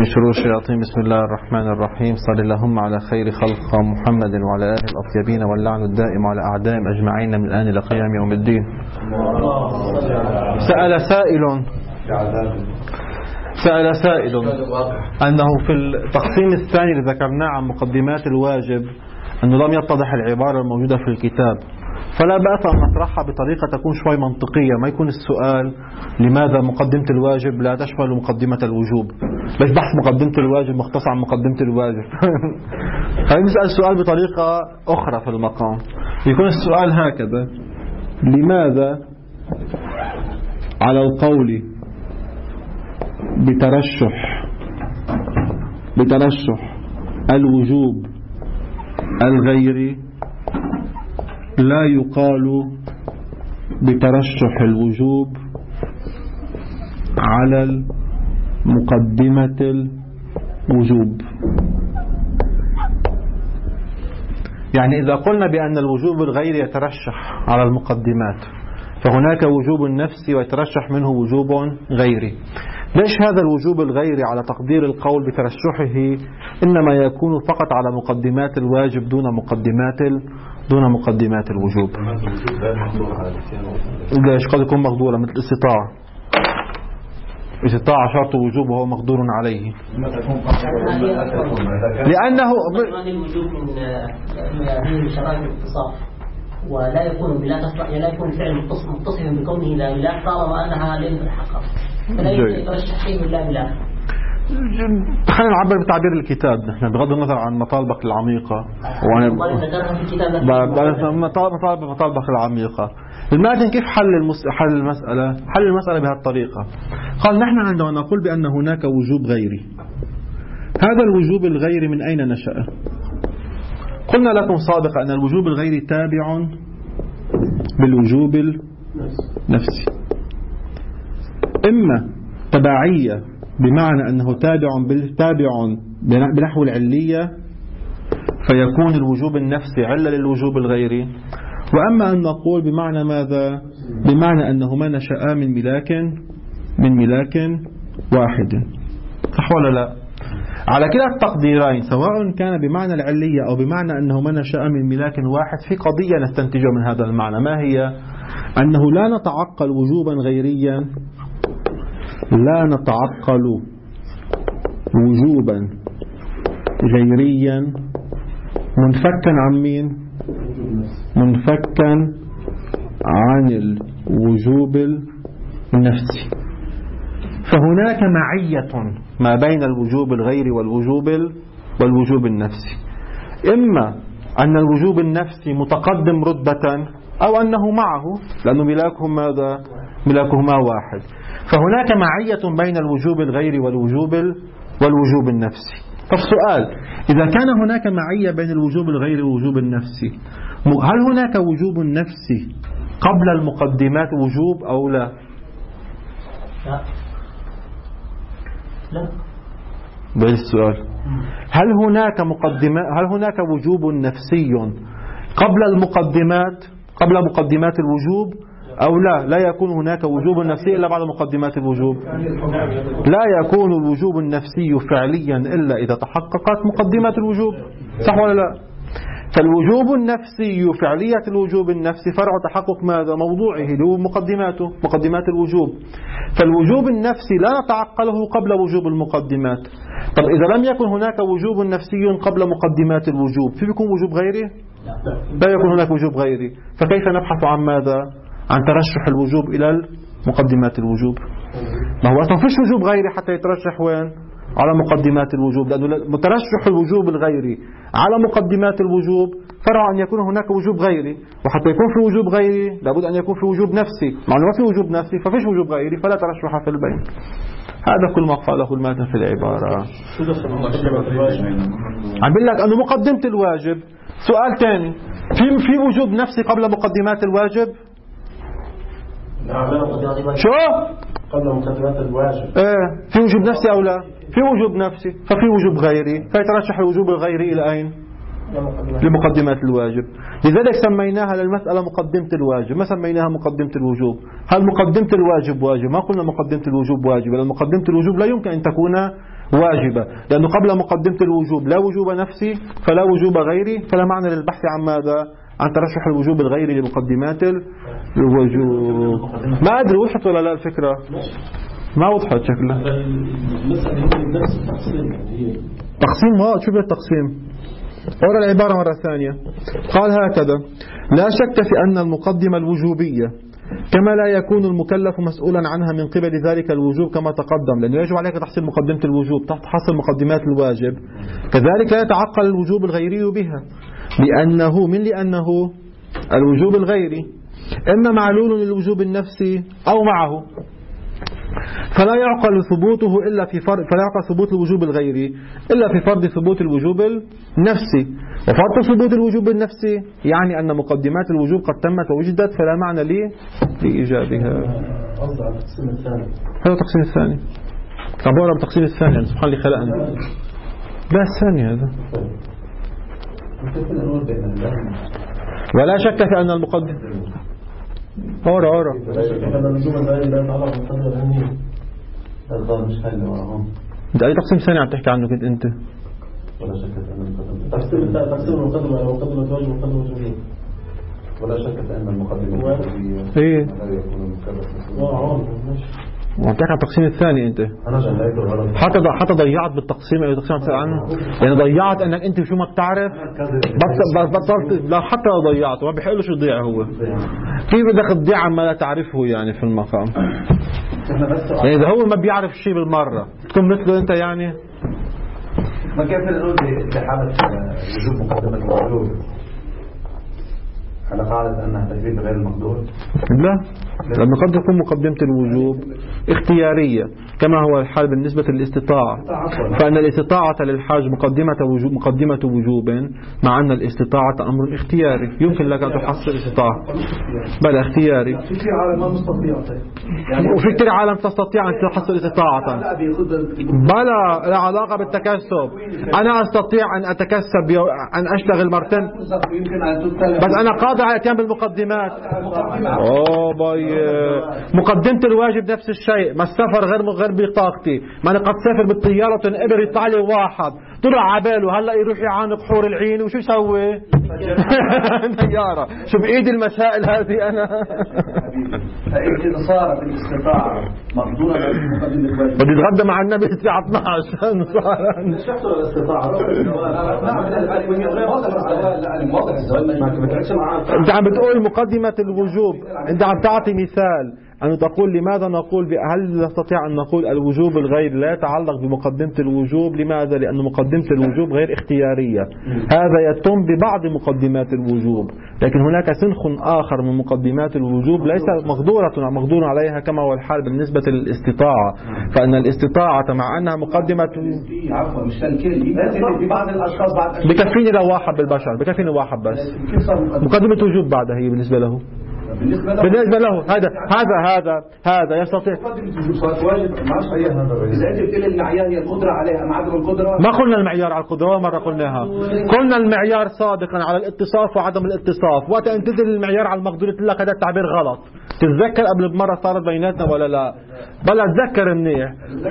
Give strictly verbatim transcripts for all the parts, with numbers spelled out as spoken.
من شرور الشياطين. بسم الله الرحمن الرحيم. صل اللهم على خير خلق محمد وعلى آله الأطيبين، واللعن الدائم على أعدائهم أجمعين من الآن إلى قيام يوم الدين. سأل سائل سأل سائل أنه في التقسيم الثاني اللي ذكرناه عن مقدمات الواجب أنه لم يتضح العبارة الموجودة في الكتاب، فلا بأس أن نطرحها بطريقة تكون شوي منطقية، ما يكون السؤال لماذا مقدمة الواجب لا تشمل مقدمة الوجوب، ليش بحث مقدمة الواجب مختصر عن مقدمة الواجب. فنسأل السؤال بطريقة أخرى في المقام، يكون السؤال هكذا: لماذا على القول بترشح بترشح الوجوب الغيري لا يقال بترشح الوجوب على مقدمة الوجوب؟ يعني إذا قلنا بأن الوجوب الغيري يترشح على المقدمات، فهناك وجوب نفسي ويترشح منه وجوب غيري. ليش هذا الوجوب الغيري على تقدير القول بترشحه إنما يكون فقط على مقدمات الواجب دون مقدمات دون مقدمات الوجوب؟ ليش قد يكون مقدورا مثل الاستطاعة؟ استطاعة شرط وجوب وهو مقدور عليه، لأنه الوجوب من شرائط الاتصاف، ولا يكون بلا تصلح، لا يكون فعل متصفا بكونه لا إله طالما أنها لم تتحقق، فلا يترشح شيء لا إله. خلينا نعبر بتعبير الكتاب نحن بغض النظر عن مطالبك العميقة مطالبك مطالبك العميقة. الماتن كيف حل المس... حل المسألة؟ حل المسألة بهالطريقة. قال: نحن عندما نقول بأن هناك وجوب غيري، هذا الوجوب الغيري من أين نشأ؟ قلنا لكم سابقا أن الوجوب الغيري تابع بالوجوب النفسي، إما تبعية بمعنى أنه تابع تابع بنحو العلية فيكون الوجوب النفسي علة للوجوب الغيري، وأما أن نقول بمعنى ماذا؟ بمعنى أنهما نشأ من ملاك من ملاك واحد. صح ولا لا؟ على كلا التقديرين سواء كان بمعنى العلية أو بمعنى أنهما نشأ من ملاك واحد، في قضية نستنتجها من هذا المعنى، ما هي؟ أنه لا نتعقل وجوبا غيريا لا نتعقل وجوبا غيريا منفكا عن مين؟ منفكا عن الوجوب النفسي. فهناك معية ما بين الوجوب الغيري والوجوب والوجوب النفسي، إما أن الوجوب النفسي متقدم رتبة أو أنه معه، لأنه ملاكهم ماذا؟ ملاكهما واحد. فهناك معية بين الوجوب الغيري والوجوب والوجوب النفسي. فالسؤال: إذا كان هناك معية بين الوجوب الغيري والوجوب النفسي، هل هناك وجوب نفسي قبل المقدمات وجوب أو لا؟ لا لا. ده السؤال. هل هناك مقدمات هل هناك وجوب نفسي قبل المقدمات قبل مقدمات الوجوب أو لا؟ لا يكون هناك وجوب نفسي إلا بعد مقدمات الوجوب. لا يكون الوجوب النفسي فعليا إلا إذا تحققت مقدمات الوجوب. صح ولا لا؟ فالوجوب النفسي فعلية الوجوب النفسي فرع تحقق ماذا؟ موضوعه اللي هو مقدماته، مقدمات الوجوب. فالوجوب النفسي لا نتعقله قبل وجوب المقدمات. طب إذا لم يكن هناك وجوب نفسي قبل مقدمات الوجوب، في بيكون وجوب غيري؟ لا يكون هناك وجوب غيري. فكيف نبحث عن ماذا؟ عن ترشح الوجوب إلى مقدمات الوجوب. ما هو أصلا فيش وجوب غيري حتى يترشح وين؟ على مقدمات الوجوب، لأنه ترشح الوجوب الغيري على مقدمات الوجوب فرع أن يكون هناك وجوب غيري، وحتى يكون في وجوب غيري لابد أن يكون في وجوب نفسي، مع أنه ما في وجوب نفسي ففيش وجوب غيري فلا ترشح في البين. هذا كل ما قاله الماتن في العبارة. عم بقول لك أنه مقدمة الواجب. سؤال ثاني: في في وجوب نفسي قبل مقدمات الواجب؟ شو؟ قبل مقدمات الواجب. ايه في وجوب نفسي او لا؟ في وجوب نفسي، ففي وجوب غيري، فيترشح الوجوب الغيري الى اين؟ لمقدمات الواجب. لذلك سميناها للمسألة مقدمة الواجب، ما سميناها مقدمة الوجوب. هل مقدمة الواجب واجب؟ ما قلنا مقدمة الوجوب واجب، لأن مقدمة الوجوب لا يمكن أن تكون واجبة، لأنه قبل مقدمة الوجوب لا وجوب نفسي فلا وجوب غيري، فلا معنى للبحث عن ماذا؟ عن ترشح الوجوب الغيري لمقدمات الوجوب. ما أدري وضحت ولا لا الفكرة؟ ما وضحت شكلها. تقسيم ما شو التقسيم؟ أورا العبارة مرة ثانية. قال هكذا: لا شك في أن المقدمة الوجوبية كما لا يكون المكلف مسؤولا عنها من قبل ذلك الوجوب كما تقدم، لأنه يجب عليك تحصيل مقدمة الوجوب تحصل مقدمات الواجب، كذلك لا يتعقل الوجوب الغيري بها، لأنه من لأنه الوجوب الغيري إما معلول للوجوب النفسي أو معه، فلا يعقل ثبوته إلا في فرض فلا يعقل ثبوت الوجوب الغيري إلا في فرض ثبوت الوجوب النفسي، وفرض ثبوت الوجوب النفسي يعني أن مقدمات الوجوب قد تمت ووجدت، فلا معنى لي لإيجابها. هذا التقسيم الثاني. طب أقرأ بالتقسيم الثاني، سبحان الله خلقنا. لا الثاني هذا. ولا شك في أن المقدم أورا أورا ده أي تقسيم ثاني عم تحكي عنه كنت أنت؟ ولا شك في أن المقدمة تقسيم تقسيم المقدمة إلى مقدمة واجب ومقدمة وجوبية. ولا شك في أن المقدمة الوجوبية إيه لا يكون المكلف مسؤولا. وعم تحكي عن التقسيم الثاني أنت. أنا جليت الغلط. حتى حتى ضيعت بالتقسيم اللي تقسيم عم عنه، يعني ضيعت أنك أنت شو ما بتعرف بس بطلت. لا حتى لو ضيعته ما بيحق له شو يضيع هو. كيف بدك تضيع عما لا تعرفه يعني في المقام؟ يعني إذا هو ما بيعرف شيء بالمرة تكون مثله أنت يعني. ما كيف نقول بحالة وجوب مقدمة الوجوب على قاعدة أنها تكليف غير المقدور؟ لا، لأنه قد تكون مقدمة الوجوب اختيارية كما هو الحال بالنسبة للاستطاعة، فأن الاستطاعة للحاج مقدمة وجوب مقدمة وجوب، مع أن الاستطاعة أمر اختياري يمكن لك أن تحصل استطاعة. بل اختياري. في كثير عالم ما مستطيع. وفي كثير عالم تستطيع أن تحصل استطاعة. بلا لا علاقة بالتكسب. أنا أستطيع أن أتكسب أن أشتغل مرتين، بس أنا قادر على الاتيان بالمقدمات. أوه باي مقدمة الواجب نفس الشيء، ما السفر غير غير بطاقتي، ما أنا قد سافر بالطيارة وتنقبر يطلع لي واحد طلع عباله هلا يروح يعانق حور العين وشو يسوي؟ طيارة. شو بإيدي المسائل هذه أنا. فإذا صارت الاستطاعة مقدورة بمقدمة الواجب. بدي أتغدى مع النبي الساعة اثنعش عشان صار. شفتوا الاستطاعة؟ أنت عم بتقول مقدمة الوجوب، أنت عم تعطي مثال أن تقول لماذا نقول هل نستطيع أن نقول الوجوب الغير لا يتعلق بمقدمة الوجوب؟ لماذا؟ لأن مقدمة الوجوب غير اختيارية، هذا يتم ببعض مقدمات الوجوب، لكن هناك سنخ آخر من مقدمات الوجوب ليس مقدورة مقدور عليها كما هو الحال بالنسبة للاستطاعة، فأن الاستطاعة مع أنها مقدمة عفوا مش في بعض الأشخاص بعد بكفيني لو واحد بالبشر، بكفيني واحد بس مقدمة وجوب بعدها هي بالنسبة له بالنسبة له هذا هذا هذا هذا يستطيع. إذا أنت بتقول المعيار هي القدرة عليها مع عدم القدرة، ما قلنا المعيار على القدرة، مرة قلناها، قلنا المعيار صادقا على الاتصاف وعدم الاتصاف، وقت أن تدل المعيار على المقدور تقول لك هذا التعبير غلط. تتذكر قبل بمرة صارت بيناتنا ولا لا؟ بلا تذكر منيح.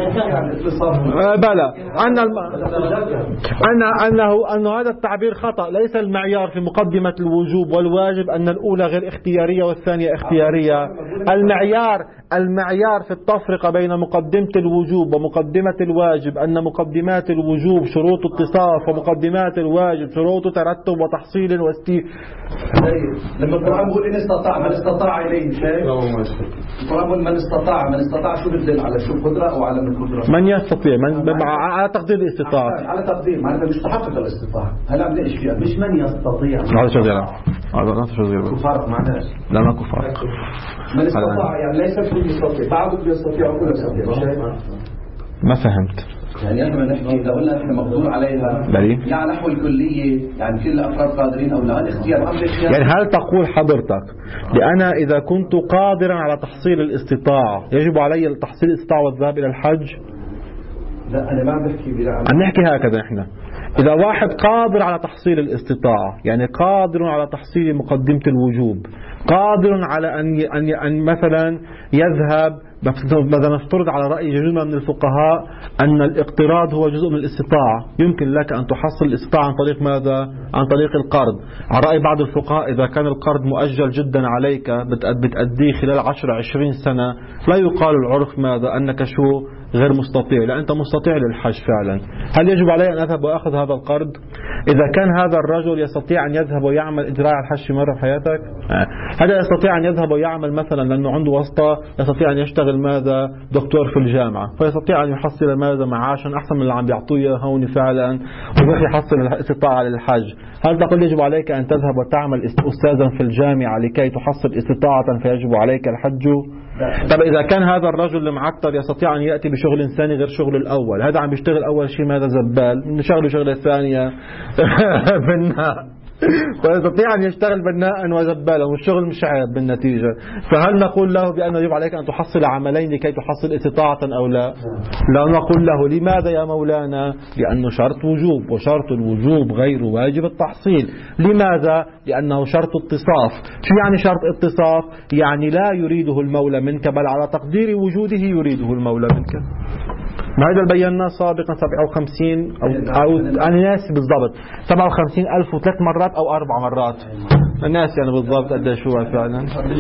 بلا أن الم... أن أنه أنه هذا التعبير خطأ، ليس المعيار في مقدمة الوجوب والواجب أن الأولى غير اختيارية والثانية اختيارية. المعيار المعيار في التفرقة بين مقدمة الوجوب ومقدمة الواجب أن مقدمات الوجوب شروط اتصاف ومقدمات الواجب شروط ترتب وتحصيل واستي. لما القرآن بيقول إن استطاع من استطاع إليه شيء، القرآن بيقول من استطاع من استطاع شو بدل على شو قدرة أو على من قدرة؟ من يستطيع من على تقدير الاستطاعة، على تقدير معناته مش تحقق الاستطاعة. هلا عم نحكي فيها مش من يستطيع. هذا شو غيره؟ هذا شو غيره؟ كفار معناه لا ما كفار. من استطاع يعني ليس كل يستطيع، بعض يستطيع وكل يستطيع. ما فهمت. يعني احنا نحكي اذا قلنا احنا مقدور عليها بلي. يعني نحو الكليه، يعني كل الافراد قادرين او لا، الاختيار يعني هل تقول حضرتك بأنا إذا كنت قادرا على تحصيل الاستطاعة يجب علي تحصيل الاستطاعة والذهاب إلى الحج؟ لا أنا ما عم بحكي بلا عم نحكي هكذا إحنا. إذا واحد قادر على تحصيل الاستطاعة يعني قادر على تحصيل مقدمة الوجوب، قادر على أن أن أن مثلا يذهب ماذا نفترض على رأي جملة من الفقهاء أن الاقتراض هو جزء من الاستطاعة، يمكن لك أن تحصل الاستطاعة عن طريق ماذا؟ عن طريق القرض. على رأي بعض الفقهاء إذا كان القرض مؤجل جدا عليك بتأديه خلال عشر عشرين سنة، لا يقال العرف ماذا؟ أنك شو؟ غير مستطيع، لا أنت مستطيع للحج فعلا. هل يجب علي أن أذهب وأخذ هذا القرض؟ إذا كان هذا الرجل يستطيع أن يذهب ويعمل إجراء الحج مرة في حياتك، هل يستطيع أن يذهب ويعمل مثلا لأنه عنده واسطة، يستطيع أن يشتغل ماذا؟ دكتور في الجامعة، فيستطيع أن يحصل ماذا؟ معاشا أحسن من اللي عم بيعطوه هون فعلا، ويروح يحصل الاستطاعة للحج. هل تقول يجب عليك أن تذهب وتعمل أستاذا في الجامعة لكي تحصل استطاعة فيجب عليك الحج؟ طب إذا كان هذا الرجل المعتر يستطيع أن يأتي بشغل إنساني غير شغل الأول، هذا عم بيشتغل أول شيء ماذا؟ زبال، شغله شغلة ثانية بناء، ويستطيع أن يشتغل بناء وزبالا والشغل مش عيب بالنتيجة. فهل نقول له بأنه يجب عليك أن تحصل عملين لكي تحصل استطاعة أو لا؟ لا نقول له. لماذا يا مولانا؟ لأنه شرط وجوب، وشرط الوجوب غير واجب التحصيل. لماذا؟ لأنه شرط اتصاف. شو يعني شرط اتصاف؟ يعني لا يريده المولى منك، بل على تقدير وجوده يريده المولى منك. ما هذا بينا سابقا سبعة وخمسين أو, أو أنا ناسي بالضبط سبعة وخمسين ألف وثلاث مرات أو أربع مرات، الناس يعني بالضبط قد شو فعلا.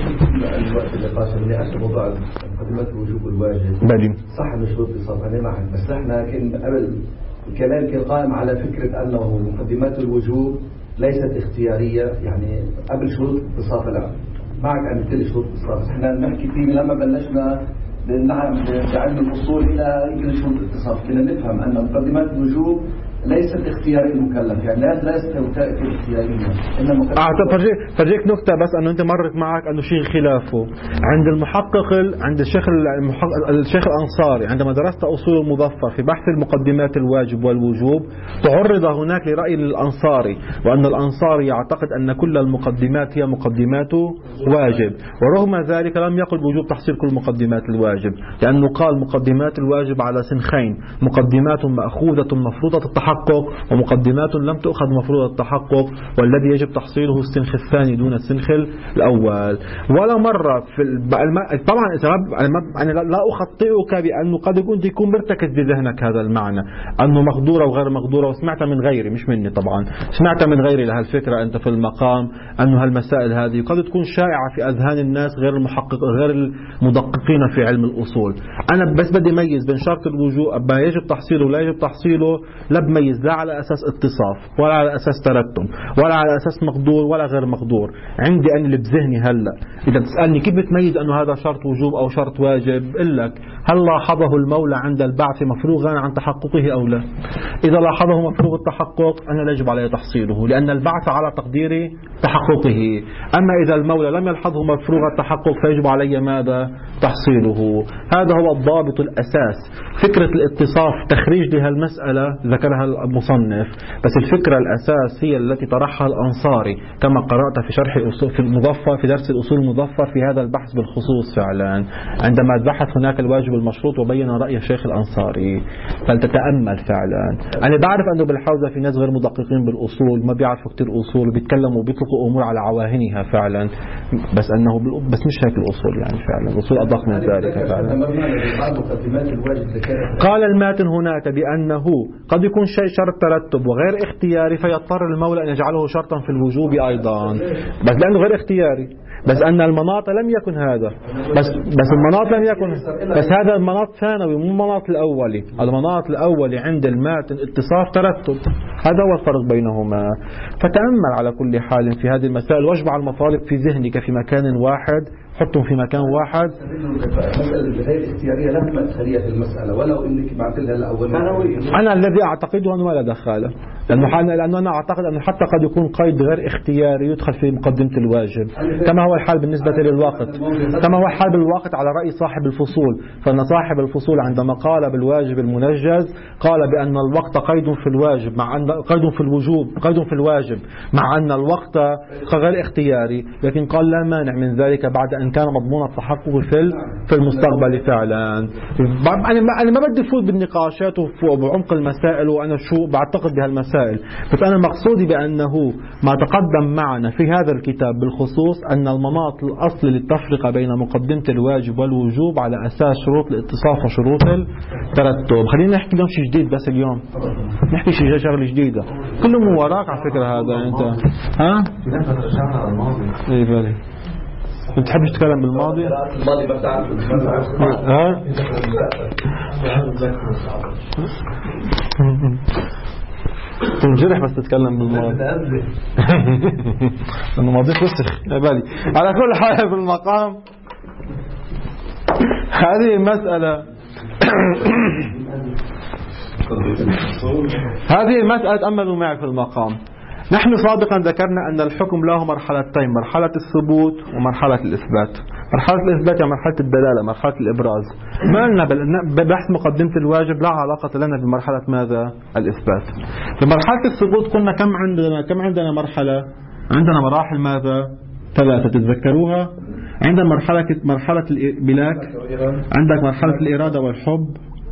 الوقت اللي قاسم اللي أشبه موضوع مقدمات الوجوب والواجب بدي صح من شروط الإصابة أنا معك، بس احنا كان قبل الكلام كان قائم على فكرة أنه مقدمات الوجوب ليست اختيارية، يعني قبل شروط الإصابة. لا معك عن كل شروط الإصابة احنا نحكي فيه لما بلشنا نعم بعلم الوصول إلى يمكن شروط الاتصاف كنا نفهم أن مقدمات الوجوب ليست اختياري المكلف، يعني لا ليست اختيارية إنما فرجيك فرجيك نكتة بس أنه أنت مرت معك أنه شيء خلافه عند المحقق عند الشيخ الشيخ الأنصاري عندما درست أصول المظفر في بحث المقدمات الواجب والوجوب، تعرض هناك لرأي الأنصاري، وأن الأنصاري يعتقد أن كل المقدمات هي مقدمات واجب، ورغم ذلك لم يقل بوجوب تحصيل كل مقدمات الواجب، لأنه قال مقدمات الواجب على سنخين، مقدمات مأخوذة مفروضة التحقق ومقدمات لم تؤخذ مفروض التحقق، والذي يجب تحصيله السنخ الثاني دون السنخ الأول. ولا مرة في الب... طبعا أنا لا أخطئك بأنه قد كنت يكون مرتكز بذهنك هذا المعنى أنه مقدورة وغير مقدورة، وسمعت من غيري مش مني طبعا، سمعت من غيري لهالفكرة أنت في المقام أنه هالمسائل هذه قد تكون شائعة في أذهان الناس غير المحقق غير المدققين في علم الأصول. أنا بس بدي أميز بين شرط الوجوب ما يجب تحصيله ولا يجب تحصيله، لا بميز لا على أساس اتصاف ولا على أساس ترتب ولا على أساس مقدور ولا غير مقدور. عندي أنا اللي بذهني هلأ إذا بتسألني كيف بتميز أنه هذا شرط وجوب أو شرط واجب، بقول لك هل لاحظه المولى عند البعث مفروغا عن تحققه أو لا؟ إذا لاحظه مفروغ التحقق أنا لا يجب علي تحصيله لأن البعث على تقدير تحققه، أما إذا المولى لم يلحظه مفروغ التحقق فيجب علي ماذا؟ تحصيله. هذا هو الضابط الأساس. فكرة الاتصاف تخريج لهالمسألة ذكرها المصنف، بس الفكرة الأساس هي التي طرحها الأنصاري كما قرأت في شرح في المظفر في درس الأصول المظفر في هذا البحث بالخصوص فعلا عندما بحث هناك الواجب المشروط وبين رأي الشيخ الأنصاري. فلتتأمل فعلا. أنا بعرف أنه بالحوزة في ناس غير مدققين بالأصول ما بيعرفوا كتير أصول بيتكلموا وبيطلقوا أمور على عواهنها فعلا، بس أنه بس مش هيك الأصول يعني فعلا الأصول أدق من ذلك فعلا. قال الماتن هناك بأنه قد يكون شيء شرط ترتب وغير اختياري فيضطر المولى أن يجعله شرطا في الوجوب أيضا، بس لأنه غير اختياري، بس أن المناط لم يكن هذا، بس بس المناط لم يكن، بس هذا المناط ثانوي مو المناط الأولي. المناط الأولي عند الماتن اتصاف ترتب، هذا هو الفرق بينهما. فتأمل على كل حال في هذه المسائل واجمع المطالب في ذهنك في مكان واحد، حطهم في مكان واحد. مسألة غير اختيارية لا مدخلية في المسألة ولو إنك بعت لها الأول. أنا الذي أعتقده أنه لا دخل، لأنه لأنه أنا أعتقد أنه حتى قد يكون قيد غير اختياري يدخل في مقدمة الواجب، كما هو الحال بالنسبة للوقت، كما هو الحال بالوقت على رأي صاحب الفصول. فإن صاحب الفصول عندما قال بالواجب المنجز قال بأن الوقت قيد في الواجب مع أن قيد في الوجوب قيد في الواجب مع أن الوقت غير اختياري، لكن قال لا مانع من ذلك بعد أن كان مضمون التحقق في في المستقبل فعلا. أنا ما أنا ما بدي فوت بالنقاشات وبعمق المسائل وأنا شو بعتقد بهالمسائل، بس أنا مقصودي بأنه ما تقدم معنا في هذا الكتاب بالخصوص أن المناط الأصلي للتفرقة بين مقدمة الواجب والوجوب على أساس شروط الاتصاف وشروط الترتب. خلينا نحكي اليوم شيء جديد بس اليوم نحكي شيء شغله جديدة كله من وراك على فكرة هذا أنت ها؟ إيه بالي أنت تحبش تتكلم بالماضي؟ الماضي بس تعرف ها؟ تنجرح بس تتكلم بالماضي لأنه ماضيك وسخ يا بالي. على كل حال في المقام هذه المسألة هذه المسألة تأملوا معي في المقام. نحن سابقا ذكرنا أن الحكم له مرحلتين، مرحلة الثبوت ومرحلة الإثبات. مرحلة الإثبات هي مرحلة الدلالة، مرحلة الإبراز. ما لنا ببحث مقدمة الواجب لا علاقة لنا بمرحلة ماذا؟ الإثبات. في مرحلة الثبوت قلنا كم عندنا كم عندنا مرحلة؟ عندنا مراحل ماذا؟ ثلاثة تتذكروها. عندنا مرحلة مرحلة الملاك، عندك مرحلة الإرادة والحب،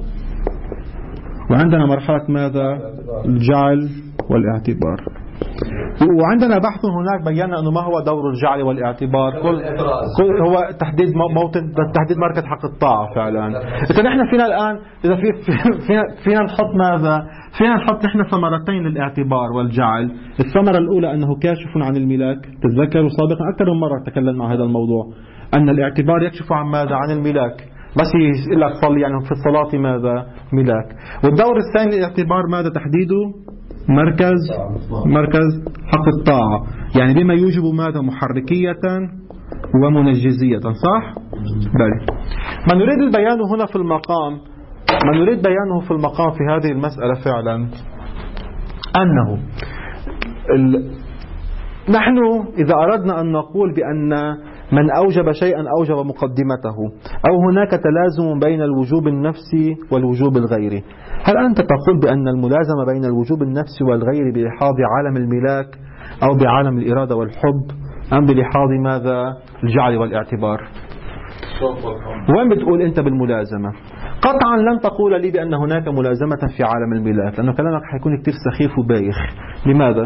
وعندنا مرحلة ماذا؟ الجعل والاعتبار. وعندنا بحث هناك بينا أنه ما هو دور الجعل والاعتبار، كل هو تحديد موطن تحديد مركز حق الطاعة فعلا. إذا نحن فينا الآن إذا في فينا, فينا نحط ماذا؟ فينا نحط نحن ثمرتين للاعتبار والجعل. الثمرة الأولى أنه كاشف عن الملاك، تتذكروا سابقا أكثر من مرة تكلمنا عن هذا الموضوع أن الاعتبار يكشف عن ماذا؟ عن الملاك، بس يقول لك صلي يعني في الصلاة ماذا؟ ملاك. والدور الثاني للاعتبار ماذا تحديده؟ مركز مركز حق الطاعة، يعني بما يوجب ماذا؟ محركية ومنجزية، صح؟ بل ما نريد البيان هنا في المقام ما نريد بيانه في المقام في هذه المسألة فعلا أنه ال... نحن إذا أردنا أن نقول بأن من أوجب شيئا أوجب مقدمته أو هناك تلازم بين الوجوب النفسي والوجوب الغيري، هل أنت تقول بأن الملازمة بين الوجوب النفسي والغيري بلحاظ عالم الملاك أو بعالم الإرادة والحب أم بلحاظ ماذا؟ الجعل والاعتبار؟ وين بتقول أنت بالملازمة؟ قطعا لن تقول لي بأن هناك ملازمة في عالم الملاك، لأنه كلامك حيكون كتير سخيف وبايخ. لماذا؟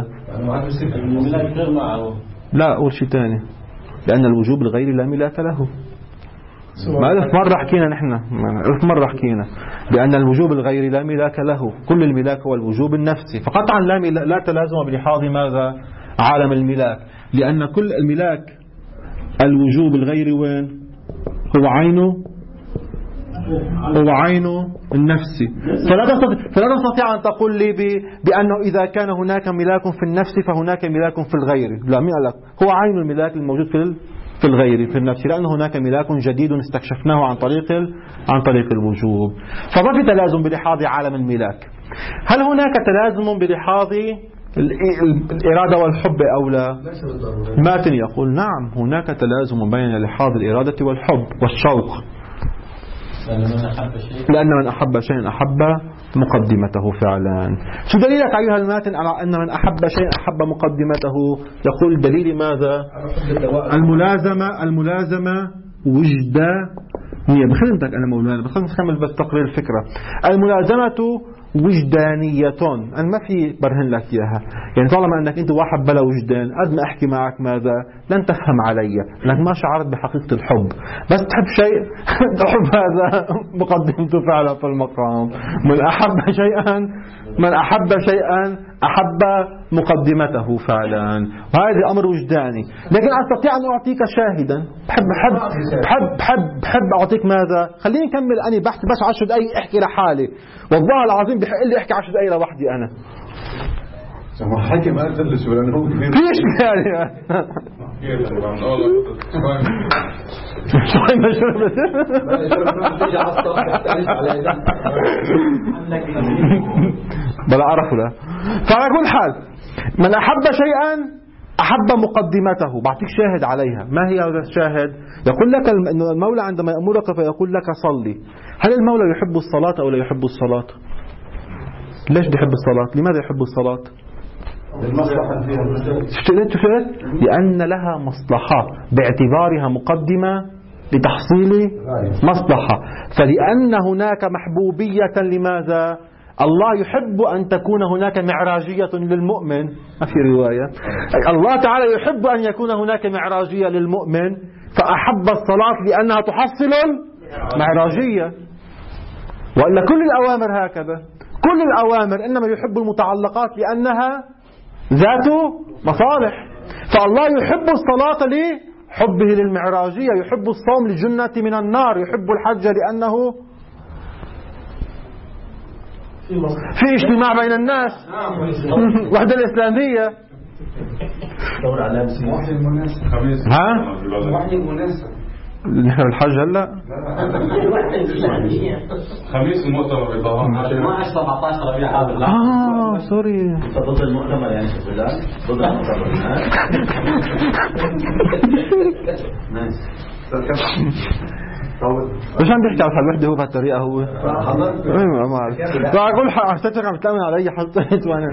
لا أقول شيء تاني، لأن الوجوب الغيري لا ملاك له. ما ألف مرة حكينا نحن ألف مرة حكينا بأن الوجوب الغيري لا ملاك له، كل الملاك هو الوجوب النفسي، فقطعا لا, لا تلازم بلحاظ ماذا؟ عالم الملاك، لأن كل الملاك الوجوب الغيري وين؟ هو عينه هو عينه النفسي. فلا تستطيع, فلا تستطيع أن تقول لي بأنه إذا كان هناك ملاك في النفس فهناك ملاك في الغير. لا، مين لك؟ هو عين الملاك الموجود في في الغير في النفس، لأن هناك ملاك جديد استكشفناه عن طريق عن طريق الوجوب. فما في تلازم بلحاظ عالم الملاك. هل هناك تلازم بلحاظ الإرادة والحب أو لا؟ ماتن يقول نعم، هناك تلازم بين لحاظ الإرادة والحب والشوق، لأن من أحب شيئا أحب مقدمته فعلا. شو دليلك أيها الماتن على أن من أحب شيئا أحب مقدمته؟ يقول دليل ماذا؟ الملازمة الملازمة وجدانية. بخدمتك أنا مولانا، بس نكمل بس تقرير الفكرة. الملازمة وجدانية، أنا ما في برهن لك إياها، يعني طالما أنك أنت واحد بلا وجدان قد ما أحكي معك ماذا؟ لن تفهم علي، لأنك ما شعرت بحقيقة الحب. بس تحب شيء تحب هذا مقدمته فعلا في المقام. من أحب شيئا من أحب شيئا أحب مقدمته فعلا، وهذا أمر وجداني. لكن أستطيع أن أعطيك شاهدا. بحب بحب بحب بحب, بحب أعطيك ماذا؟ خليني نكمل أنا بحث بس عشر دقايق أحكي لحالي، والله العظيم بحق لي أحكي عشر دقايق لوحدي أنا. حكي ما أدلش ولا نهو كبير. ليش يعني؟ شوي ما شربت. بلا أعرف لا. فعلى كل حال من أحب شيئا أحب مقدمته. بعطيك شاهد عليها. ما هي هذا الشاهد؟ يقول لك المولى عندما يأمرك فيقول لك صلي. هل المولى يحب الصلاة أو لا يحب الصلاة؟ ليش بيحب الصلاة؟ لماذا يحب الصلاة؟ لأن لها مصلحة باعتبارها مقدمة لتحصيل مصلحة. فلأن هناك محبوبية لماذا؟ الله يحب أن تكون هناك معراجية للمؤمن، ما في رواية. الله تعالى يحب أن يكون هناك معراجية للمؤمن، فأحب الصلاة لأنها تحصل معراجية. وإلا كل الأوامر هكذا، كل الأوامر إنما يحب المتعلقات لأنها ذات مصالح. فالله يحب الصلاة لحبه للمعراجية، يحب الصوم للجنة من النار، يحب الحج لأنه في اجتماع بين الناس، وحدة الإسلامية. ها؟ نحن الحج هلا خميس المؤتمر الإضافة ما أشبه سبعتاشر ربيع هذا. اه سوري ضد المؤتمر يعني شوف الله ضد المؤتمر. مش عم بيحكي على الوحدة هو بهالطريقة هو ما أعرف. فأقول حسيتك عم تأمن علي حطيت وأنا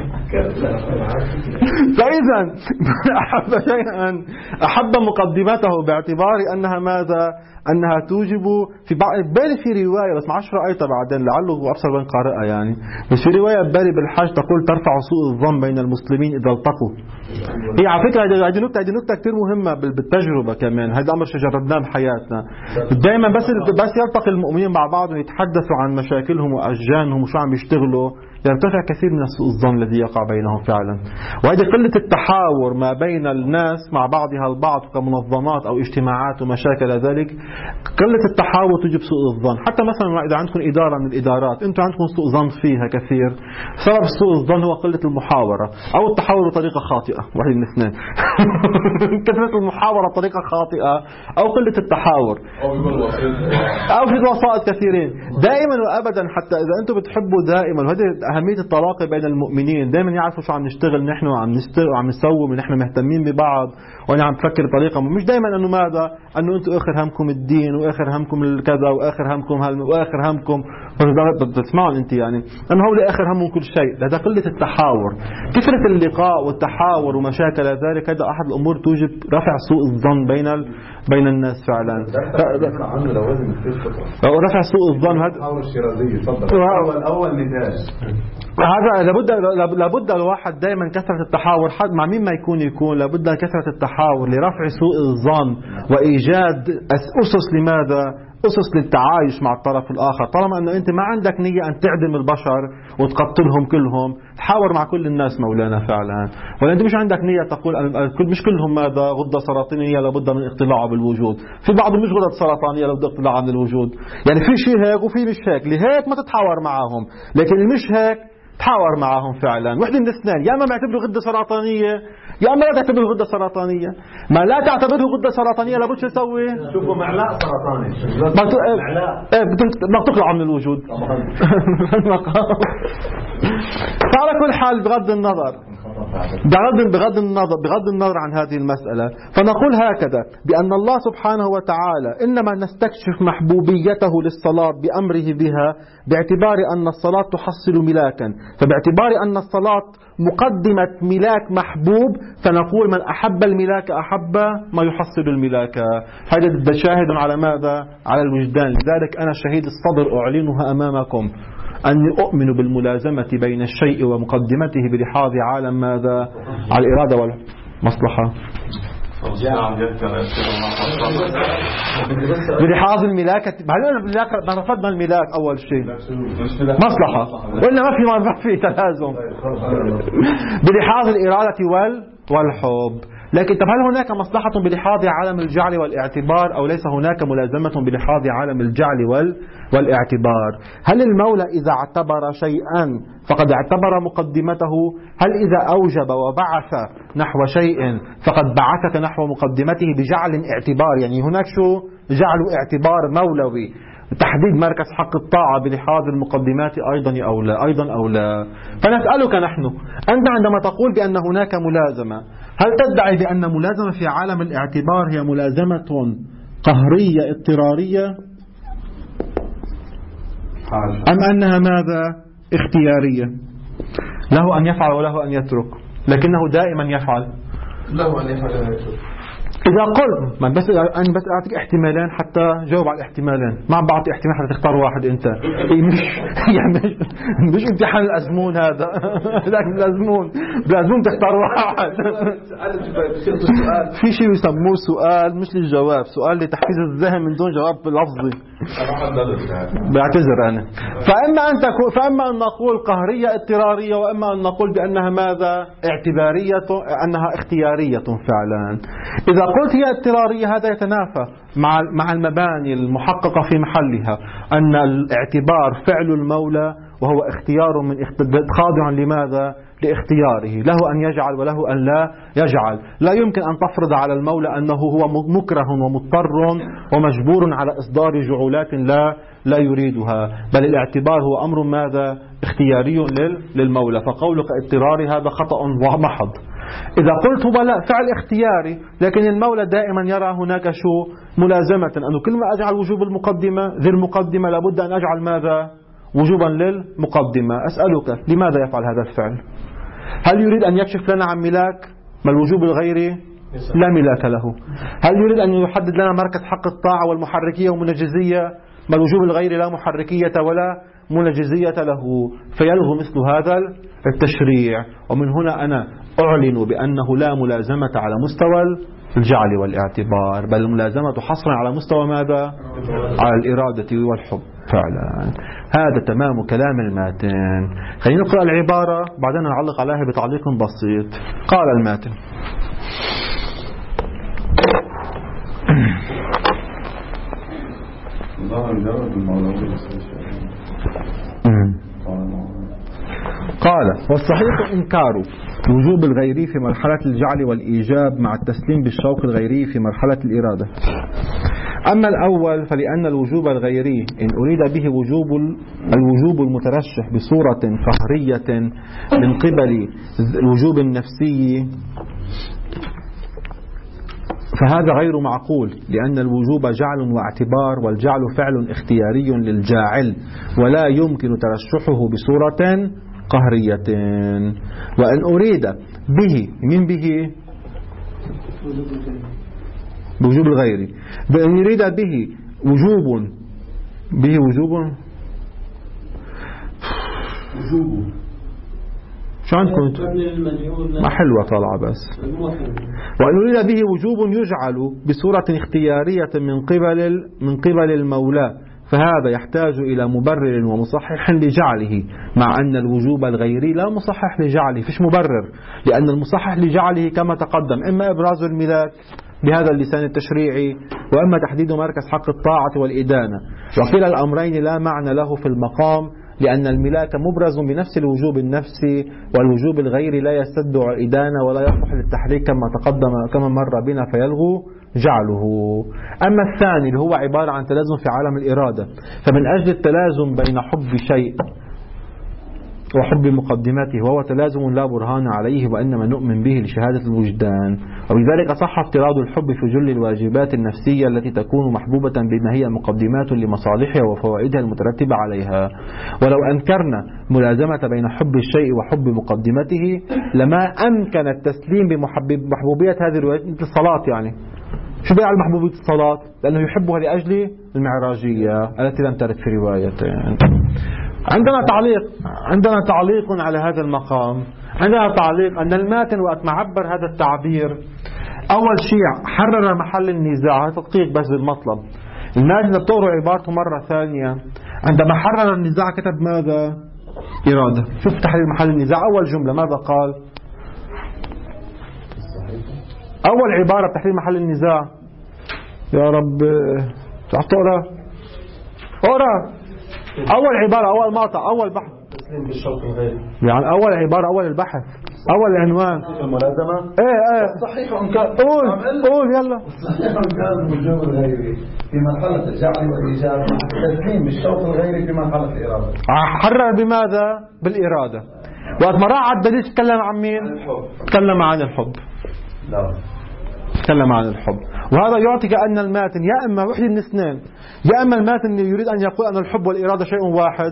فإذا أحب شيئا أحب مقدمته باعتبار أنها ماذا أنها توجب في بالي في رواية بس ما عرفش رأيتها بعدين لعله أبصر بين قارئة يعني، بس في رواية بالي بالحج تقول ترفع سوء الظن بين المسلمين إذا التقوا. هي على فكرة هذه نكتة هذه نكتة كثير مهمة بالتجربة كمان، هذا أمر جربناه بحياتنا دائما. بس بس يلتقي المؤمنين مع بعض ويتحدثوا عن مشاكلهم وأشجانهم وشو عم يشتغلوا يرتفع كثير من سوء الظن الذي يقع بينهم فعلا. وهذه قلة التحاور ما بين الناس مع بعضها البعض كمنظمات أو اجتماعات ومشاكل ذلك، قلة التحاور تجيب سوء الظن. حتى مثلا إذا عندكم إدارة من الإدارات أنتم عندكم سوء ظن فيها كثير، سبب سوء الظن هو قلة المحاورة أو التحاور بطريقة خاطئة، واحد من الاثنين. كثرة المحاورة بطريقة خاطئة أو قلة التحاور أو في الوسائط كثيرين. دائما وأبدا حتى إذا أنتم بتحبوا دائما، وهذه أهمية التلاقي بين المؤمنين، دائما يعرفوا شو عم نشتغل نحن وعم نشتغل وعم نسوي ونحن مهتمين ببعض وأنا عم بفكر بطريقة مش دائما أنه ماذا أنه أنتم آخر همكم الدين وآخر همكم الكذا وآخر همكم هل وآخر همكم تسمعون أنت يعني أنه هو آخر همهم كل شيء. هذا قلة التحاور، كثرة اللقاء والتحاور ومشاكل ذلك، هذا أحد الأمور توجب رفع سوء الظن بين ال... بين الناس فعلا. رفع سوء الظن هذا أول أول نتاج هذا لابد لابد الواحد دائما كثرة التحاور حد مع مين ما يكون يكون لابد كثرة التحاور لرفع سوء الظن وإيجاد أسس لماذا أسس للتعايش مع الطرف الآخر. طالما أنه أنت ما عندك نية أن تعدم البشر وتقتلهم كلهم، تحاور مع كل الناس مولانا فعلا. ولا أنت مش عندك نية تقول مش كلهم ماذا غدة سرطانية لابد من اقتلاعه بالوجود، في بعض مش غدة سرطانية لابد اقتلاعها من الوجود، يعني في شيء هيك وفي مش هيك، لهيك ما تتحاور معهم، لكن اللي مش هيك تحاور معهم فعلا. وحده من الاثنين، يا اما معتبره غده سرطانيه يا اما لا تعتبره غده سرطانيه. ما لا تعتبره غده سرطانيه لابد شو تسوي؟ شوفوا معلاء سرطاني معلاء ما تقلع من الوجود. فعلى كل حال بغض النظر بغض بغض النظر بغض النظر عن هذه المسألة، فنقول هكذا بأن الله سبحانه وتعالى إنما نستكشف محبوبيته للصلاة بأمره بها باعتبار أن الصلاة تحصل ملاكا، فباعتبار أن الصلاة مقدمة ملاك محبوب فنقول من أحب الملاك أحب ما يحصل الملاك. هذا شاهد على ماذا؟ على الوجدان. لذلك أنا شهيد الصدر أعلنها أمامكم أني أؤمن بالملازمة بين الشيء ومقدمته بلحاظ عالم ماذا؟ على الإرادة والمصلحة، بلحاظ الملاكة. ما رفضنا الملاك أول شيء مصلحة، وإلا ما في ما في تلازم بلحاظ الإرادة وال والحب. لكن طب هل هناك مصلحة بلحاظ عالم الجعل والاعتبار أو ليس هناك ملازمة بلحاظ عالم الجعل وال والاعتبار؟ هل المولى إذا اعتبر شيئا فقد اعتبر مقدمته؟ هل إذا أوجب وبعث نحو شيء فقد بعثك نحو مقدمته بجعل اعتبار؟ يعني هناك شو جعل اعتبار مولوي، تحديد مركز حق الطاعة بلحاظ المقدمات أيضا أو لا أيضا أو لا. فنسألك نحن، أنت عندما تقول بأن هناك ملازمة، هل تدعي بأن ملازمة في عالم الاعتبار هي ملازمة قهرية اضطرارية أم أنها ماذا اختيارية؟ له أن يفعل وله أن يترك، لكنه دائما يفعل. له أن يفعل ولا يترك. إذا قلت ما بس أنا بس أعطيك احتمالين حتى جاوب على الاحتمالين، ما عم بعطي احتمال حتى تختار واحد أنت. إيه مش يعني مش, مش امتحان الأزمون هذا هذاك الأزمون بالأزمون تختار واحد. في شيء يسموه سؤال مش للجواب، سؤال لتحفيز الذهن من دون جواب لفظي. بعتذر أنا. فإما أن تكون فإما أن نقول قهرية اضطرارية، وإما أن نقول بأنها ماذا؟ اعتبارية، أنها اختيارية فعلا. إذا قلت هي اضطرارية هذا يتنافى مع مع المباني المحققة في محلها، أن الاعتبار فعل المولى وهو اختيار من خاضع لماذا؟ لاختياره، له أن يجعل وله أن لا يجعل. لا يمكن أن تفرض على المولى أنه هو مكره ومضطر ومجبور على إصدار جعولات لا لا يريدها، بل الاعتبار هو أمر ماذا؟ اختياري للمولى. فقولك اضطراري هذا خطأ محض. إذا قلت هو لا فعل اختياري، لكن المولى دائما يرى هناك شو ملازمة، أنه كل ما أجعل وجوب المقدمة ذي المقدمة لابد أن أجعل ماذا؟ وجوبا للمقدمة. أسألك لماذا يفعل هذا الفعل؟ هل يريد أن يكشف لنا عن ملاك؟ ما الوجوب الغيري لا ملاك له. هل يريد أن يحدد لنا مركز حق الطاعة والمحركية والمنجزية؟ ما الوجوب الغيري لا محركية ولا منجزية له، فيلغو مثل هذا التشريع. ومن هنا أنا أعلن بأنه لا ملازمة على مستوى الجعل والاعتبار، بل الملازمة حصرا على مستوى ماذا؟ على الإرادة والحب فعلا. هذا تمام كلام الماتن. خلينا نقرأ العبارة بعدين نعلق عليها بتعليق بسيط. قال الماتن: قال: والصحيح إنكار وجوب الغيري في مرحلة الجعل والإيجاب مع التسليم بالشوق الغيري في مرحلة الإرادة. أما الأول فلأن الوجوب الغيري إن أريد به وجوب الوجوب المترشح بصورة قهرية من قبل الوجوب النفسي فهذا غير معقول، لأن الوجوب جعل واعتبار، والجعل فعل اختياري للجاعل، ولا يمكن ترشحه بصورة قهرية. وأن أريد به من به بوجوب الغيري، بأن يريد به وجوب به وجوب وجوب شو عندكم ما حلوة طالعة بس. وأن يريد به وجوب يجعل بصورة اختيارية من قبل من قبل المولى، فهذا يحتاج إلى مبرر ومصحح لجعله، مع أن الوجوب الغيري لا مصحح لجعله، فيش مبرر، لأن المصحح لجعله كما تقدم إما إبراز الملاك بهذا اللسان التشريعي، وإما تحديد مركز حق الطاعة والإدانة، وكلا الأمرين لا معنى له في المقام، لأن الملاك مبرز بنفس الوجوب النفسي، والوجوب الغيري لا يستدعي الإدانة ولا يصلح للتحريك كما تقدم كما مر بنا فيلغو جعله. أما الثاني اللي هو عبارة عن تلازم في عالم الإرادة، فمن أجل التلازم بين حب شيء وحب مقدماته، وهو تلازم لا برهان عليه وإنما نؤمن به لشهادة الوجدان، وبذلك صح افتراض الحب في جل الواجبات النفسية التي تكون محبوبة بما هي مقدمات لمصالحها وفوائدها المترتبة عليها. ولو أنكرنا ملازمة بين حب الشيء وحب مقدمته لما أمكن التسليم بمحبوبية هذه الواجبات. الصلاة يعني شو بيعني محبوبية الصلاة؟ لأنه يحبها لأجل المعراجية التي لم ترد في روايتين. عندنا تعليق عندنا تعليق على هذا المقام. عندنا تعليق أن الماتن وقت ما عبر هذا التعبير أول شيء حرر محل النزاع، تدقيق بس بالمطلب. الماتن بتقرأ عبارته مرة ثانية عندما حرر النزاع كتب ماذا؟ إرادة. شوف تحرير محل النزاع أول جملة ماذا قال؟ أول عبارة بتحرير محل النزاع يا رب تعال تقرأ اقرأ أول عبارة أول مقطع أول بحث تسليم بالشوق الغيري، يعني أول عبارة أول البحث أول عنوان الملازمة. إيه إيه صحيح إنكار قول قول يلا صحيح إنكار الوجوب الغيري في مرحلة الجعل والإيجاب، تسليم بالشوق الغيري في مرحلة الإرادة. حرر بماذا؟ بالإرادة. وقت ما راح على الدليل تكلم عن مين؟ تكلم عن الحب. لا تكلم عن الحب، وهذا يعطي كأن الماتن يا إما وحدة من اثنين، يا إما الماتن يريد أن يقول أن الحب والإرادة شيء واحد،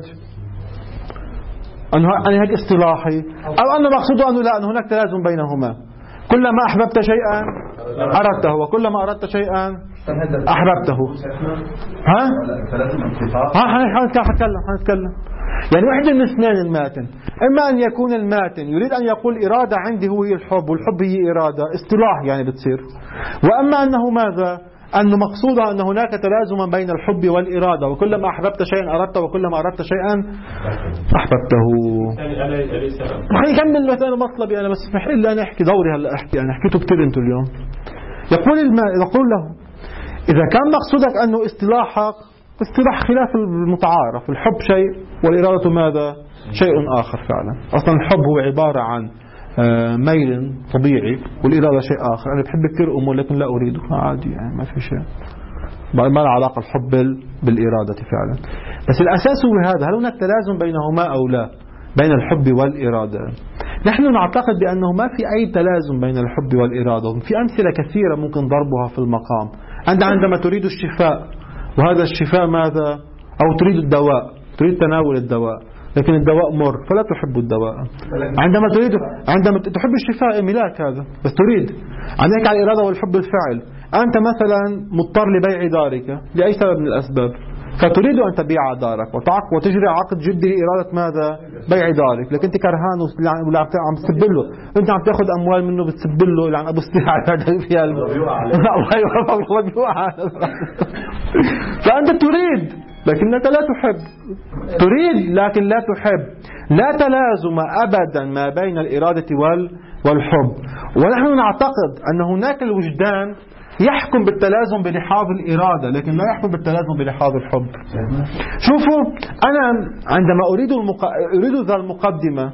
أنه هيك اصطلاحي، أو أنه مقصوده أنه لا، أن هناك تلازم بينهما، كلما أحببت شيئا أردته، وكلما أردت شيئا أحببته. ها؟ ها هنتكلم هنتكلم يعني واحدة من اثنين الماتن، إما أن يكون الماتن يريد أن يقول إرادة عندي هو هي الحب والحب هي إرادة اصطلاح يعني بتصير، وأما أنه ماذا؟ أنه مقصودها أن هناك تلازما بين الحب والإرادة، وكلما أحببت شيئا أردت وكلما أردت شيئا أحببته. خليني أكمل مثلا مطلبي أنا، بس اسمح لي أنا أحكي دوري هلا أحكي أنا حكيته كتير أنتوا اليوم. يقول الما يقول له إذا كان مقصودك أنه اصطلاحك اصطلاح خلاف المتعارف، الحب شيء والإرادة ماذا؟ شيء آخر فعلا. أصلا الحب هو عبارة عن ميل طبيعي والإرادة شيء آخر. أنا بحب كثير أمور لكن لا أريده عادي يعني ما في شيء، ما له علاقة الحب بالإرادة فعلا. بس الأساس هو هذا، هل هناك تلازم بينهما أو لا بين الحب والإرادة؟ نحن نعتقد بأنه ما في أي تلازم بين الحب والإرادة. في أمثلة كثيرة ممكن ضربها في المقام. أنت عندما تريد الشفاء وهذا الشفاء ماذا؟ أو تريد الدواء، تريد تناول الدواء لكن الدواء مر فلا تحب الدواء. عندما تريد عندما تحب الشفاء ملاك هذا بس تريد. عندك على الإرادة والحب الفعل. أنت مثلا مضطر لبيع دارك لأي سبب من الأسباب، فتريد أن تبيع دارك وتجري عقد جدي لإرادة ماذا؟ بيع دارك، لكن أنت كرهان ولا عم تسب له، أنت عم تأخذ أموال منه بتسب له لعن أبو السلاح فيها فأنت تريد لكنك لا تحب، تريد لكن لا تحب. لا تلازم أبدا ما بين الإرادة والحب. ونحن نعتقد أن هناك الوجدان يحكم بالتلازم بلحاظ الإرادة لكن لا يحكم بالتلازم بلحاظ الحب. شوفوا أنا عندما أريد المق... أريد ذا المقدمة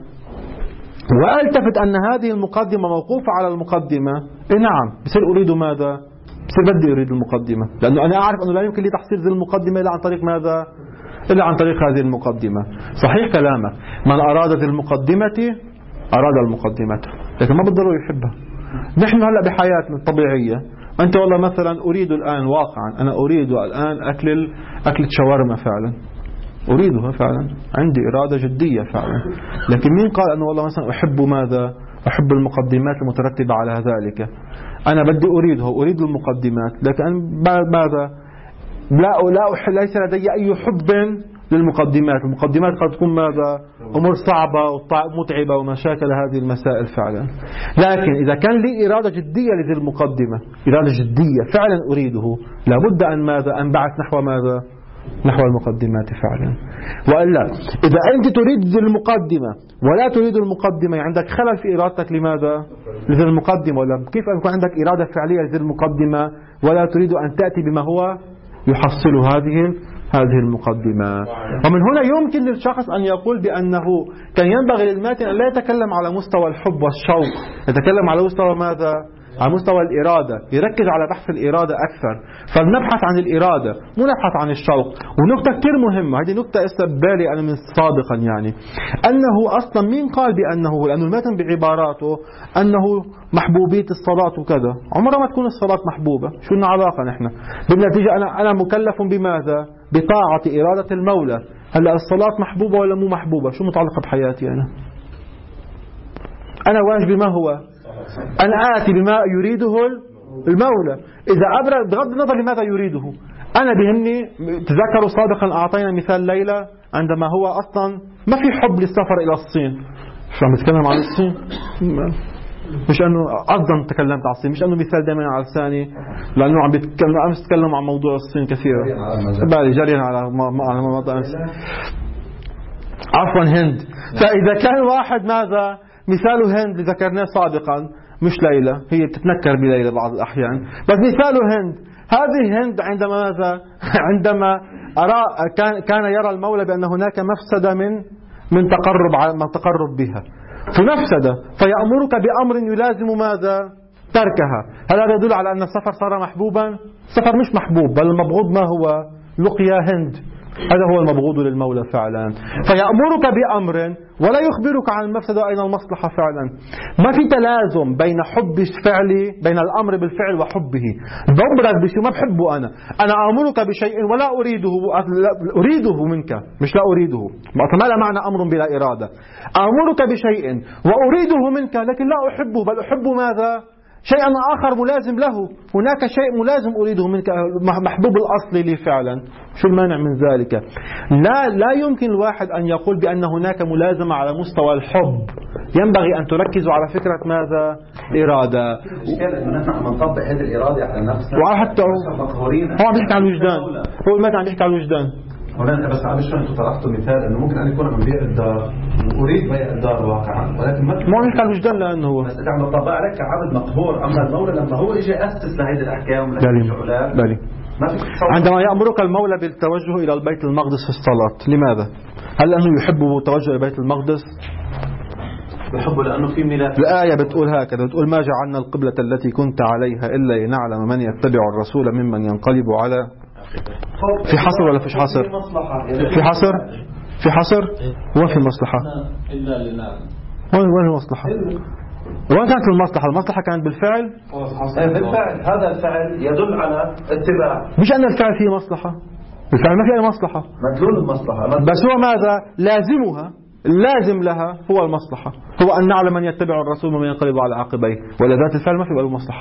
وألتفت أن هذه المقدمة موقوفة على المقدمة، إيه نعم بصير أريد ماذا؟ بصير بدي أريد المقدمة، لأنه أنا أعرف أنه لا يمكن لي تحصيل ذي المقدمة إلا عن طريق ماذا؟ إلا عن طريق هذه المقدمة. صحيح كلامك، من أراد ذي المقدمة أراد المقدمة لكن ما بالضرورة يحبها. نحن هلأ بحياتنا الطبيعية أنت والله مثلا أريد الآن واقعا أنا أريد الآن أكل أكلة شاورما فعلا، أريدها فعلا، عندي إرادة جدية فعلا، لكن مين قال أنه والله مثلا أحب ماذا؟ أحب المقدمات المترتبة على ذلك. أنا بدي أريدها أريد المقدمات لكن ماذا؟ لا لا ليس لدي أي حب للمقدمات. المقدمات قد تكون ماذا؟ أمور صعبة ومتعبة ومشاكل هذه المسائل فعلا. لكن إذا كان لي إرادة جدية لذي المقدمة، إرادة جدية فعلا أريده، لابد أن ماذا؟ أنبعث نحو ماذا؟ نحو المقدمات فعلا. وإلا إذا أنت تريد ذي المقدمة ولا تريد المقدمة عندك خلل في إرادتك لماذا؟ لذي المقدمة. ولا كيف أن يكون عندك إرادة فعلية لذي المقدمة ولا تريد أن تأتي بما هو يحصل هذه هذه المقدمة؟ ومن هنا يمكن للشخص أن يقول بأنه كان ينبغي للماتن أن لا يتكلم على مستوى الحب والشوق، يتكلم على مستوى ماذا؟ على مستوى الإرادة، يركز على بحث الإرادة أكثر. فلنبحث عن الإرادة مو نبحث عن الشوق. ونقطة كثير مهمة، هذه نقطة استبالي أنا من صادقا يعني، أنه أصلا مين قال بأنه، لأنه المتن بعباراته أنه محبوبية الصلاة وكذا، عمرها ما تكون الصلاة محبوبة. شو لنا علاقة نحن؟ بالنتيجة أنا أنا مكلف بماذا؟ بطاعة إرادة المولى. هلا الصلاة محبوبة ولا مو محبوبة؟ شو متعلقة بحياتي أنا؟ أنا واجبي ما هو؟ أن آتي بما يريده المولى. إذا أبرد بغض النظر لماذا يريده، أنا بهمني. تذكروا سابقا أعطينا مثال ليلى عندما هو أصلا ما في حب للسفر إلى الصين. شو عم نتكلم عن الصين؟ مش أنه أصلا تكلمت عن الصين، مش أنه مثال دائما على لساني، لأنه عم بيتكلم أمس تكلم عن موضوع الصين كثيرا. بالي جريا على على موضوع أمس. عفوا هند. فإذا كان واحد ماذا؟ مثال هند ذكرناه سابقا، مش ليلى، هي بتتنكر بليلى بعض الأحيان، بس مثال هند. هذه هند عندما ماذا؟ عندما أرى كان كان يرى المولى بأن هناك مفسدة من من تقرب من تقرب بها، فمفسدة فيأمرك بأمر يلازم ماذا؟ تركها. هل هذا يدل على أن السفر صار محبوبا؟ السفر مش محبوب، بل المبغوض ما هو؟ لقيا هند. هذا هو المبغوض للمولى فعلا. فيأمرك بأمر ولا يخبرك عن المفسدة أين المصلحة فعلا. ما في تلازم بين حب الفعل، بين الأمر بالفعل وحبه. بأمرك بشيء ما بحبه أنا، أنا أمرك بشيء ولا أريده، أريده منك مش لا أريده. ما لا معنى أمر بلا إرادة. أمرك بشيء وأريده منك لكن لا أحبه، بل أحب ماذا؟ شيئا آخر ملازم له، هناك شيء ملازم أريده منك محبوب الأصل لي فعلا، شو المانع من ذلك؟ لا لا يمكن الواحد أن يقول بأن هناك ملازمة على مستوى الحب، ينبغي أن تركزوا على فكرة ماذا؟ إرادة. الإشكال أنه نحن عم نطبق هذه الإرادة على نفسنا وحتى هو عم يحكي عن الوجدان، هو ما عم يحكي عن الوجدان. هنا بس عم شو انتم طرحتوا مثال انه ممكن ان يكون عم بيع الدار واريد بيع الدار واقعا، ولكن ما ما عم يحكي عن الوجدان لانه هو بس اذا عم نطبق عليك كعبد مقهور. اما المولى لما هو اجى اسس لهيدي الاحكام ولهيدي الشغلات ما فيك تصور. عندما يأمرك المولى بالتوجه إلى البيت المقدس في الصلاة، لماذا؟ هل لأنه يحب التوجه إلى بيت المقدس؟ بحبه لأنه في ميلاد. الآية بتقول هكذا، بتقول ما جعلنا القبلة التي كنت عليها إلا لنعلم من يتبع الرسول ممن ينقلب على. في حصر ولا فيش حصر؟ في حصر؟ في حصر؟ وين في المصلحة؟ إلا لنعلم. وين وين المصلحة؟ وين كانت المصلحة؟ المصلحة كانت بالفعل؟ بالفعل هذا الفعل يدل على اتباع، مش أن الفعل فيه مصلحة، الفعل ما فيه أي مصلحة، مدلول المصلحة، بس هو ماذا؟ لازمها، اللازم لها هو المصلحة، هو أن نعلم من يتبع الرسول ومن ينقلب على عقبيه، ولا ذات الفعل ما في له مصلحة.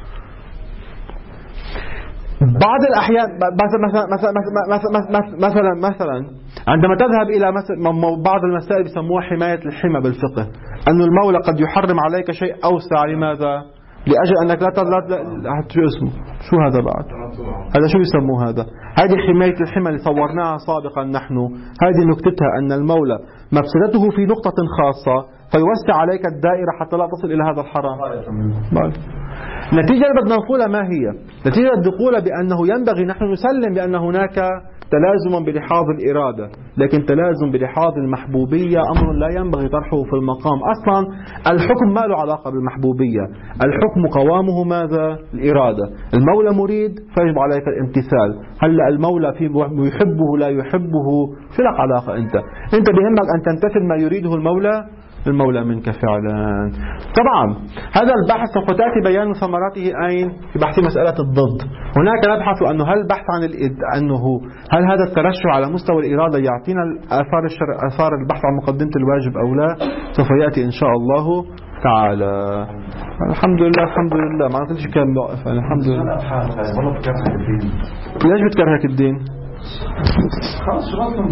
بعض الأحيان مثلا مثلا مثلا مثلا مثلا عندما تذهب إلى بعض المسائل بيسموها حماية الحمى بالفقه، أن المولى قد يحرم عليك شيء أوسع، لماذا؟ لأجل أنك لا لا شو اسمه شو هذا بعد هذا شو يسموه هذا هذه حماية الحمى اللي صورناها سابقا نحن. هذه نكتتها أن المولى مفسدته في نقطة خاصة فيوسع عليك الدائرة حتى لا تصل إلى هذا الحرام. النتيجة اللي بدنا نقولها ما هي؟ نتيجة نقولها بأنه ينبغي نحن نسلم بأن هناك تلازما بلحاظ الإرادة، لكن تلازم بلحاظ المحبوبية أمر لا ينبغي طرحه في المقام. أصلا الحكم ما له علاقة بالمحبوبية، الحكم قوامه ماذا؟ الإرادة. المولى مريد فيجب عليك الامتثال. هلا المولى في يحبه لا يحبه شو لك علاقة؟ أنت أنت بهمك أن تمتثل ما يريده المولى المولى منك فعلا. طبعا هذا البحث سوف تأتي بيان ثمراته أين؟ في بحث مسألة الضد. هناك نبحث أنه هل البحث عن أنه هل هذا الترشح على مستوى الإرادة يعطينا آثار الشر... آثار البحث عن مقدمة الواجب أو لا، سوف يأتي إن شاء الله تعالى. الحمد لله الحمد لله ما عرفتش كم موقف. الحمد لله. ليش بتكرهك الدين؟